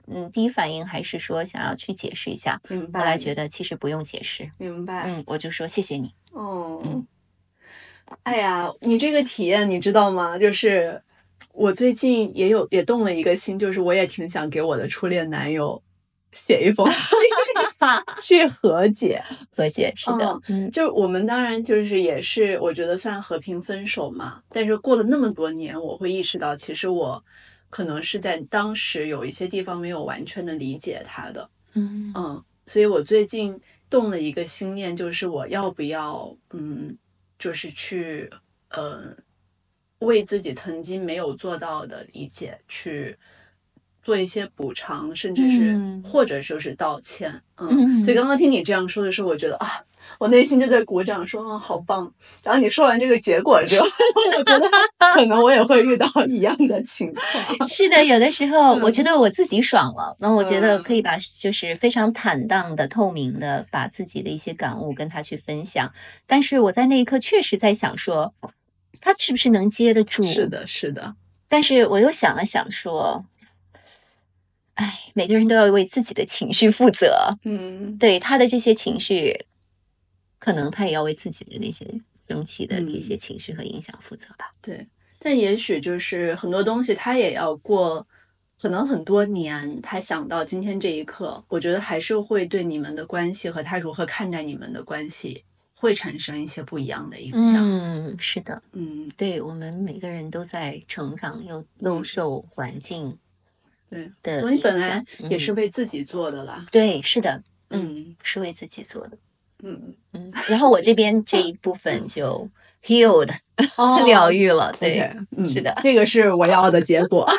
嗯，第一反应还是说想要去解释一下， 明白。 后来觉得其实不用解释， 明白。 嗯，我就说谢谢你。 哦， 嗯， 哎呀，你这个体验你知道吗？就是我最近也有也动了一个心，就是我也挺想给我的初恋男友写一封信去和解。 和解是的， 嗯， 嗯就是我们当然就是也是我觉得算和平分手嘛，但是过了那么多年，我会意识到，其实我可能是在当时有一些地方没有完全的理解他的。 嗯嗯，所以我最近动了一个心念，就是我要不要，嗯，就是去，呃，为自己曾经没有做到的理解去做一些补偿，甚至是、 嗯或者说是道歉。嗯， 嗯所以刚刚听你这样说的时候，我觉得啊，我内心就在鼓掌说，嗯，好棒。然后你说完这个结果之后，我觉得可能我也会遇到一样的情况。 是的，有的时候嗯我觉得我自己爽了，那、我觉得可以嗯把就是非常坦荡的、透明的把自己的一些感悟跟他去分享。但是我在那一刻确实在想说，他是不是能接得住？ 是的，是的。 但是我又想了想说，哎，每个人都要为自己的情绪负责。 嗯对他的这些情绪，可能他也要为自己的那些生气的这些嗯情绪和影响负责吧。 对，但也许就是很多东西，他也要过，可能很多年，他想到今天这一刻，我觉得还是会对你们的关系和他如何看待你们的关系，会产生一些不一样的影响。 嗯，是的， 嗯， 对我们每个人都在成长，又都受环境对， 的所以本影响来也是嗯为自己做的啦。 对，是的，嗯， 嗯是为自己做的， 嗯， 嗯。然后我这边这一部分就 healed 哦疗愈了，对 OK，嗯， 是的， 这个是我要的结果。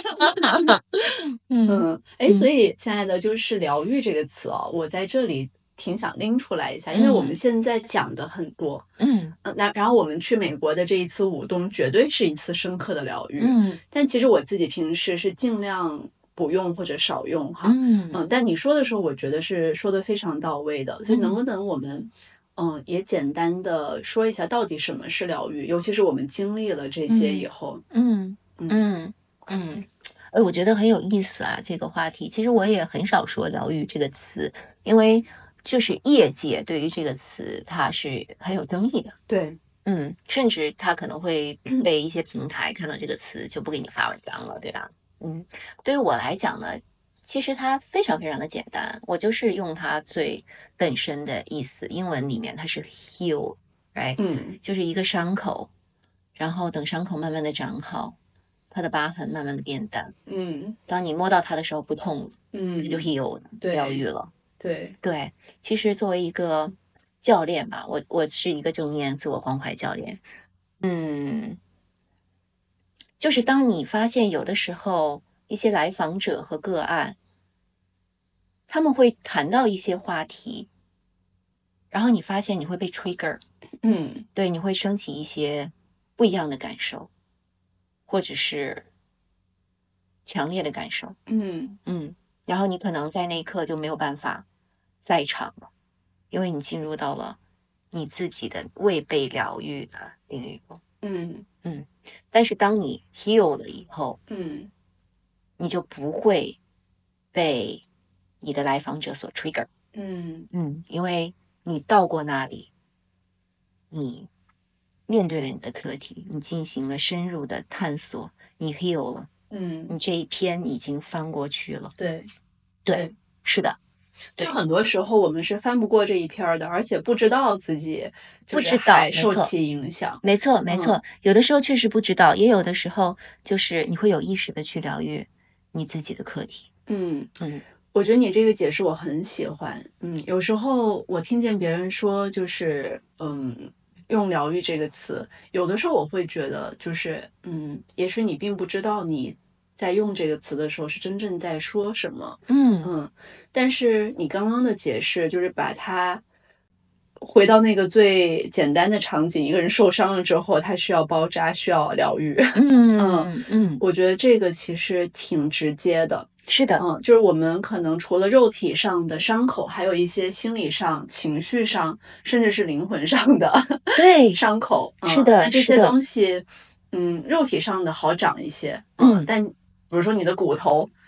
嗯嗯，哎， 嗯所以亲爱的，就是疗愈这个词哦，我在这里挺想拎出来一下，因为我们嗯现在讲的很多， 嗯嗯，那然后我们去美国的这一次舞动，绝对是一次深刻的疗愈。 嗯但其实我自己平时是尽量不用或者少用哈， 嗯嗯，但你说的时候，我觉得是说的非常到位的。所以能不能我们，嗯，也简单的说一下，到底什么是疗愈？尤其是我们经历了这些以后， 嗯嗯嗯，哎，我觉得很有意思啊，这个话题。其实我也很少说疗愈这个词，因为就是业界对于这个词它是很有争议的。 对， 嗯，甚至他可能会被一些平台看到这个词就不给你发文章了，对吧？嗯，对于我来讲呢，其实它非常非常的简单，我就是用它最本身的意思，英文里面它是 heal，right？ 嗯就是一个伤口，然后等伤口慢慢的长好，它的疤痕慢慢的变淡， 嗯当你摸到它的时候不痛了，它就嗯， heal 了， 对疗愈了。 对， 对，其实作为一个教练吧，我我是一个正念自我关怀教练。嗯，就是当你发现有的时候一些来访者和个案，他们会谈到一些话题，然后你发现你会被 trigger， 嗯对，你会升起一些不一样的感受，或者是强烈的感受。 嗯嗯，然后你可能在那一刻就没有办法在场了，因为你进入到了你自己的未被疗愈的领域中。 嗯嗯，但是当你 heal 了以后， 嗯你就不会被你的来访者所 trigger。 嗯嗯，因为你到过那里，你面对了你的课题，你进行了深入的探索，你 heal 了， 嗯， 你这一篇已经翻过去了。 对， 对，是的，对就很多时候我们是翻不过这一篇儿的，而且不知道自己就是不知道还没错受其影响。 没错，没错。有的时候确实不知道，也有的时候就是你会有意识的去疗愈你自己的课题。 嗯嗯我觉得你这个解释我很喜欢。嗯，有时候我听见别人说，就是嗯，用疗愈这个词，有的时候我会觉得，就是嗯，也许你并不知道你在用这个词的时候是真正在说什么。 嗯嗯，但是你刚刚的解释就是把它回到那个最简单的场景，一个人受伤了之后，他需要包扎，需要疗愈。嗯， 嗯嗯， 我觉得这个其实挺直接的。 是的， 嗯，就是我们可能除了肉体上的伤口，还有一些心理上、情绪上，甚至是灵魂上的对， 伤口。嗯、 是的那这些是的东西，嗯，肉体上的好长一些。嗯， 嗯但比如说你的骨头，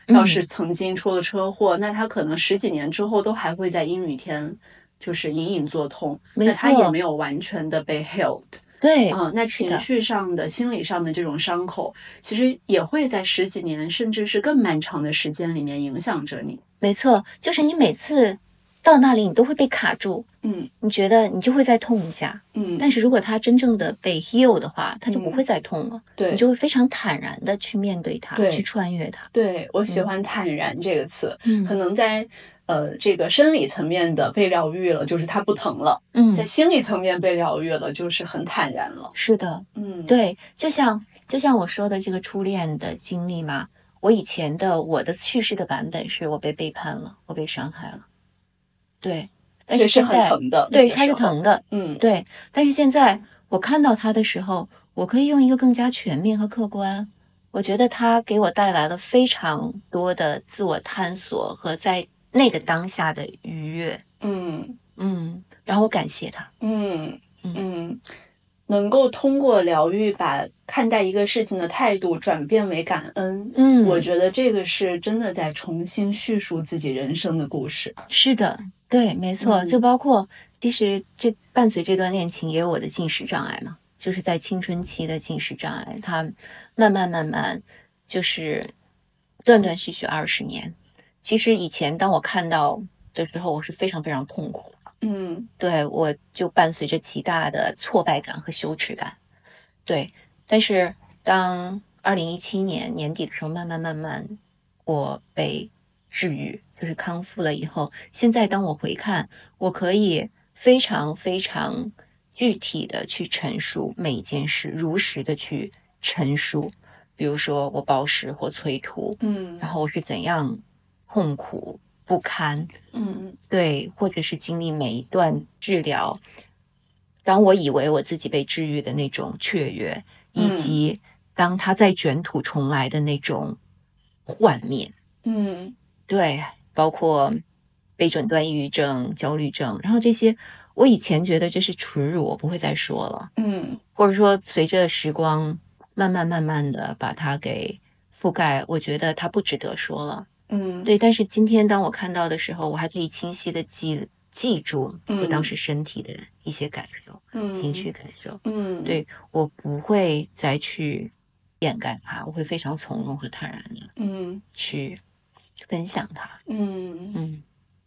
要是曾经出了车祸，那他可能十几年之后都还会在阴雨天就是隐隐作痛， 没错， 那他也没有完全的被 healed。 对， 嗯、呃，那情绪上的、心理上的这种伤口，其实也会在十几年甚至是更漫长的时间里面影响着你。 没错，就是你每次到那里，你都会被卡住， 嗯， 你觉得你就会再痛一下， 嗯， 但是如果它真正的被 heal 的话，它就不会再痛了， 嗯、对， 你就会非常坦然的去面对它， 对， 去穿越它。 对，我喜欢坦然这个词， 嗯， 可能在呃这个生理层面的被疗愈了，就是它不疼了， 嗯， 在心理层面被疗愈了，就是很坦然了。 是的， 嗯， 对，就像就像我说的这个初恋的经历嘛。我以前的我的叙事的版本是我被背叛了，我被伤害了，对，但是现在很疼的， 对，它是疼的， 嗯， 对，但是现在我看到它的时候，我可以用一个更加全面和客观，我觉得它给我带来了非常多的自我探索和在那个当下的愉悦， 嗯嗯，然后我感谢它， 嗯嗯。能够通过疗愈把看待一个事情的态度转变为感恩， 嗯， 我觉得这个是真的在重新叙述自己人生的故事。 是的，对，没错， 嗯、 就包括其实这伴随这段恋情也有我的进食障碍嘛，就是在青春期的进食障碍，它慢慢慢慢就是断断续续二十年。其实以前当我看到的时候，我是非常非常痛苦的。 嗯， 对，我就伴随着极大的挫败感和羞耻感。对，但是当二零一七年年底的时候，慢慢慢慢，我被治愈，就是康复了以后，现在当我回看，我可以非常非常具体的去陈述每一件事，如实的去陈述。比如说我暴食或催吐， 嗯， 然后我是怎样痛苦不堪， 嗯， 对，或者是经历每一段治疗，当我以为我自己被治愈的那种雀跃，以及当他再卷土重来的那种幻灭， 嗯， 对，包括非诊断抑郁症、焦虑症，然后这些我以前觉得这是耻辱，我不会再说了， 嗯， 或者说随着时光慢慢慢慢的把它给覆盖，我觉得它不值得说了。 嗯， 对，但是今天当我看到的时候，我还可以清晰的记记住我当时身体的一些感受、 嗯、 情绪感受。 嗯， 对，我不会再去掩盖它，我会非常从容和坦然的， 嗯， 去分享它。 嗯嗯，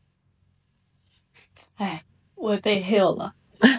哎，我被 heal 了。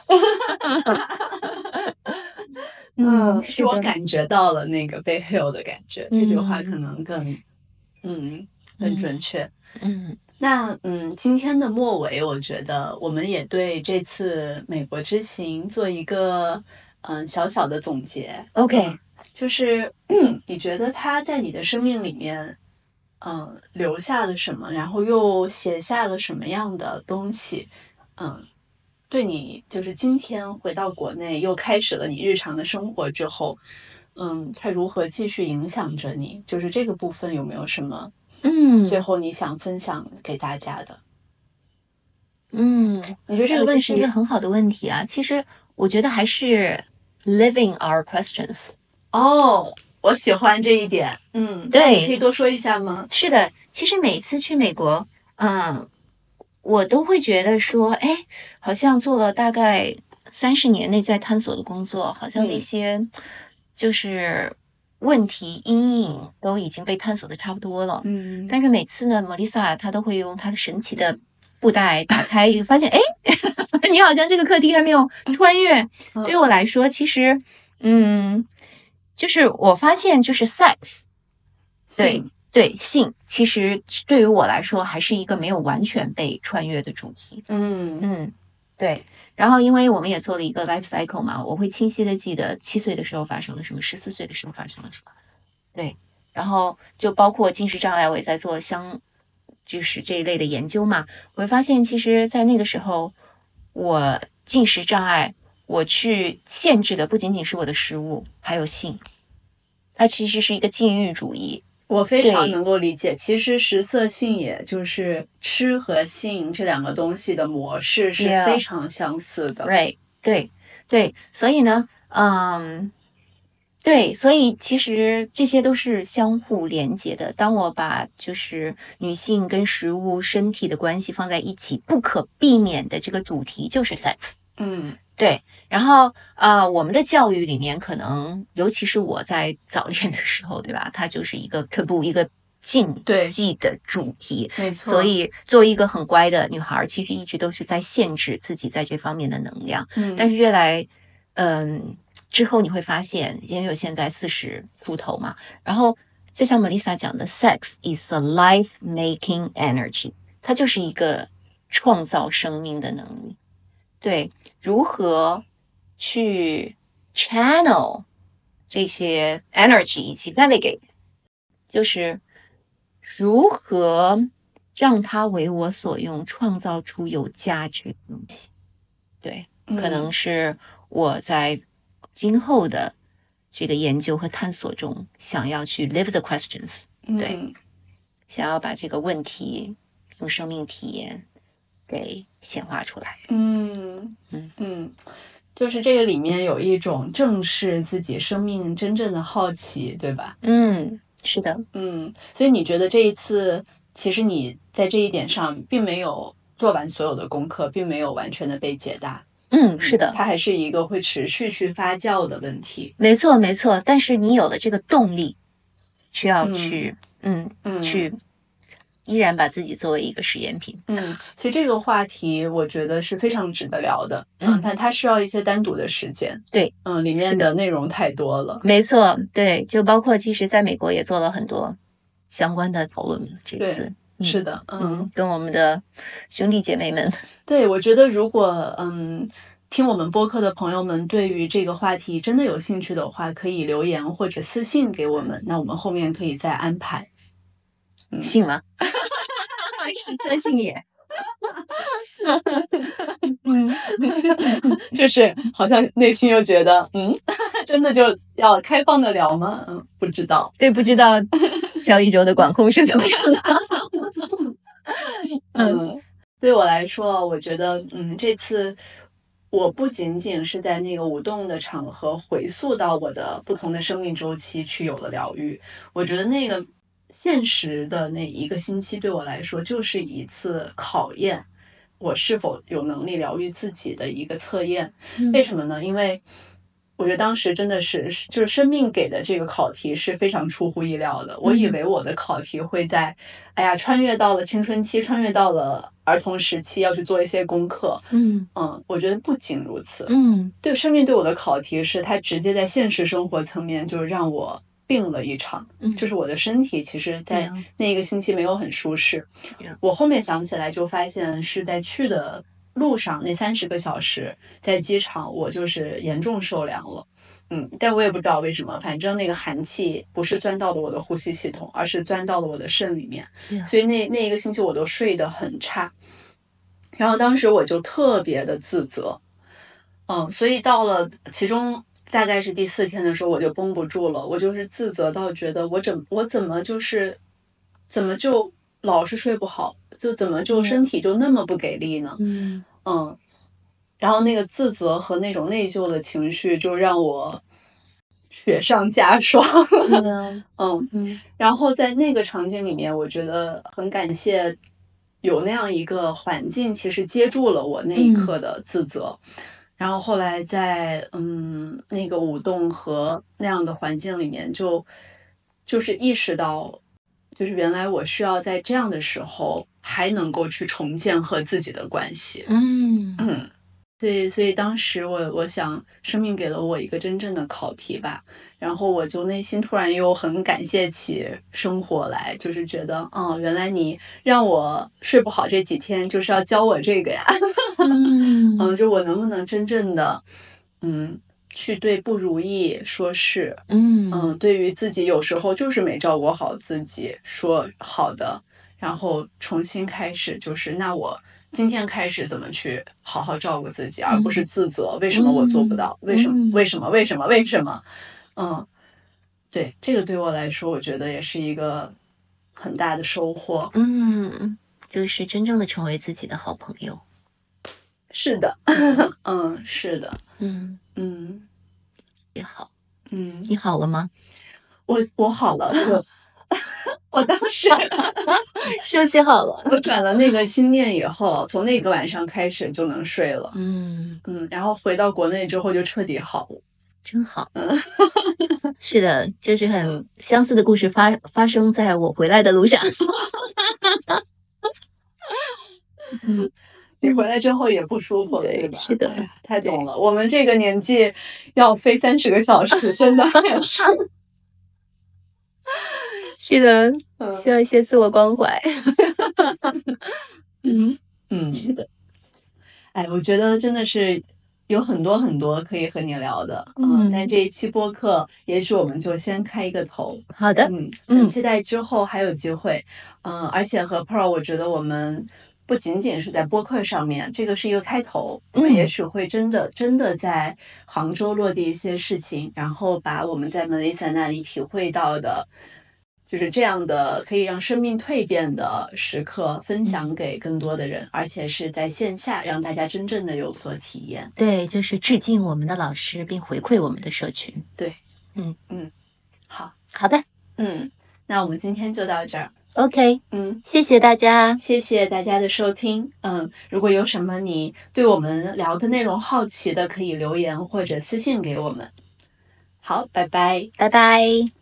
嗯， 是我感觉到了那个被 heal 的感觉， 嗯、 这句话可能更嗯更准确。 嗯， 那嗯，今天的末尾，我觉得我们也对这次美国之行做一个嗯小小的总结。 OK，、 嗯、就是嗯，你觉得他在你的生命里面，嗯，留下了什么，然后又写下了什么样的东西？嗯，对你就是今天回到国内，又开始了你日常的生活之后，嗯，它如何继续影响着你？就是这个部分有没有什么？ 嗯， 最后你想分享给大家的？ 嗯， 你觉得这个问题、 呃、是一个很好的问题啊。其实我觉得还是 living our questions。 哦，我喜欢这一点。嗯， 对， 你可以多说一下吗？ 是的，其实每次去美国，嗯，我都会觉得说，哎，好像做了大概三十年内在探索的工作，好像那些就是问题阴影都已经被探索的差不多了。 嗯， 但是每次呢，莫丽莎她都会用她的神奇的布袋打开，发现，哎，你好像这个课题还没有穿越。 嗯、 对于我来说，其实，嗯，就是我发现，就是 sex， 对。对，性其实对于我来说还是一个没有完全被穿越的主题。 嗯嗯，对。然后因为我们也做了一个 life cycle 嘛，我会清晰的记得七岁的时候发生了什么，十四岁的时候发生了什么。对，然后就包括进食障碍，我也在做相就是这一类的研究嘛。我会发现，其实，在那个时候，我进食障碍，我去限制的不仅仅是我的食物，还有性。它其实是一个禁欲主义。 我非常能够理解，其实食色性也就是吃和性这两个东西的模式是非常相似的。 Right， 对对，所以呢，嗯， 对，所以其实这些都是相互连接的。当我把就是女性跟食物、身体的关系放在一起，不可避免的这个主题就是 sex。 嗯对，然后呃，我们的教育里面可能，尤其是我在早恋的时候，对吧？它就是一个可不一个禁对忌的主题， 没错。 所以作为一个很乖的女孩，其实一直都是在限制自己在这方面的能量。 嗯， 但是越来，嗯。之后你会发现，因为我现在四十出头嘛，然后就像 Melissa 讲的 ，sex is a life-making energy， 它就是一个创造生命的能力。对，如何去 channel 这些 energy 以及 navigate， 就是如何让它为我所用，创造出有价值的东西。对，可能是我在今后的这个研究和探索中想要去 live the questions， 对， 嗯想要把这个问题用生命体验给显化出来。 嗯嗯嗯，就是这个里面有一种正视自己生命真正的好奇，对吧？ 嗯，是的。 嗯，所以你觉得这一次，其实你在这一点上并没有做完所有的功课，并没有完全的被解答。 嗯，是的， 它还是一个会持续去发酵的问题。 没错没错。但是你有了这个动力，需要去嗯嗯去依然把自己作为一个实验品。 嗯，其实这个话题我觉得是非常值得聊的。 嗯嗯，但它需要一些单独的时间。 对， 嗯，里面的内容太多了。 没错，对，就包括其实在美国也做了很多相关的讨论。这次对，是的， 嗯， 嗯， 跟我们的兄弟姐妹们， 对，我觉得如果嗯听我们播客的朋友们对于这个话题真的有兴趣的话，可以留言或者私信给我们，那我们后面可以再安排。嗯， 信吗？相信也。 嗯，就是好像内心又觉得，嗯，真的就要开放的聊吗？嗯，不知道。 对，不知道小宇宙的管控是怎么样的。 嗯，对我来说，我觉得，嗯，这次我不仅仅是在那个舞动的场合回溯到我的不同的生命周期去有了疗愈，我觉得那个现实的那一个星期对我来说就是一次考验我是否有能力疗愈自己的一个测验。 嗯为什么呢？因为我觉得当时真的是，就是生命给的这个考题是非常出乎意料的。我以为我的考题会在，哎呀，穿越到了青春期，穿越到了儿童时期，要去做一些功课。 嗯嗯，我觉得不仅如此。 嗯， 对，生命对我的考题是，它直接在现实生活层面就让我病了一场。 嗯就是我的身体其实在那一个星期没有很舒适。我后面想起来就发现是在去的路上那三十个小时，在机场我就是严重受凉了。嗯，但我也不知道为什么，反正那个寒气不是钻到了我的呼吸系统，而是钻到了我的肾里面。所以那那一个星期我都睡得很差。然后当时我就特别的自责。嗯，所以到了其中大概是第四天的时候，我就绷不住了，我就是自责到觉得我怎我怎么就是怎么就老是睡不好，就怎么就身体就那么不给力呢？ 嗯嗯，然后那个自责和那种内疚的情绪就让我雪上加霜。 嗯嗯嗯， 然后在那个场景里面，我觉得很感谢有那样一个环境，其实接住了我那一刻的自责。然后后来在嗯那个舞动和那样的环境里面就，就是意识到，就是原来我需要在这样的时候还能够去重建和自己的关系。 嗯嗯，所以所以当时我我想，生命给了我一个真正的考题吧。然后我就内心突然又很感谢起生活来，就是觉得，嗯，原来你让我睡不好这几天，就是要教我这个呀。 嗯嗯，就我能不能真正的，嗯，去对不如意说是， 嗯嗯，对于自己有时候就是没照顾好自己，说好的，然后重新开始，就是那我今天开始怎么去好好照顾自己，而不是自责，为什么我做不到？为什么？为什么？为什么？为什么？嗯，对，这个对我来说，我觉得也是一个很大的收获。 嗯，就是真正的成为自己的好朋友。 是的，嗯，是的， 嗯嗯， 也好。 嗯， 你好了吗？ 我我好了，我我当时休息好了。 我转了那个心念以后，从那个晚上开始就能睡了。 嗯嗯，然后回到国内之后就彻底好了。 真好。是的，就是很相似的故事发发生在我回来的路上。 嗯，你回来之后也不舒服了， 对对吧？ 是的哎呀，太懂了。我们这个年纪要飞三十个小时，真的很是。 是的， 嗯需要一些自我关怀。 嗯嗯， 是的。 哎，我觉得真的是有很多很多可以和你聊的。 嗯但这一期播客，也许我们就先开一个头。 好的。 嗯， 嗯很期待之后还有机会。嗯，而且和 Pearl，我觉得我们不仅仅是在播客上面，这个是一个开头，我们嗯也许会真的真的在杭州落地一些事情，然后把我们在 Melissa 那里体会到的。就是这样的可以让生命蜕变的时刻分享给更多的人，而且是在线下让大家真正的有所体验。 对，就是致敬我们的老师，并回馈我们的社群。 对， 嗯嗯，好， 好的。 嗯，那我们今天就到这儿。 OK， 嗯， 谢谢大家。 谢谢大家的收听。嗯，如果有什么你对我们聊的内容好奇的，可以留言或者私信给我们。好，拜拜。 拜拜。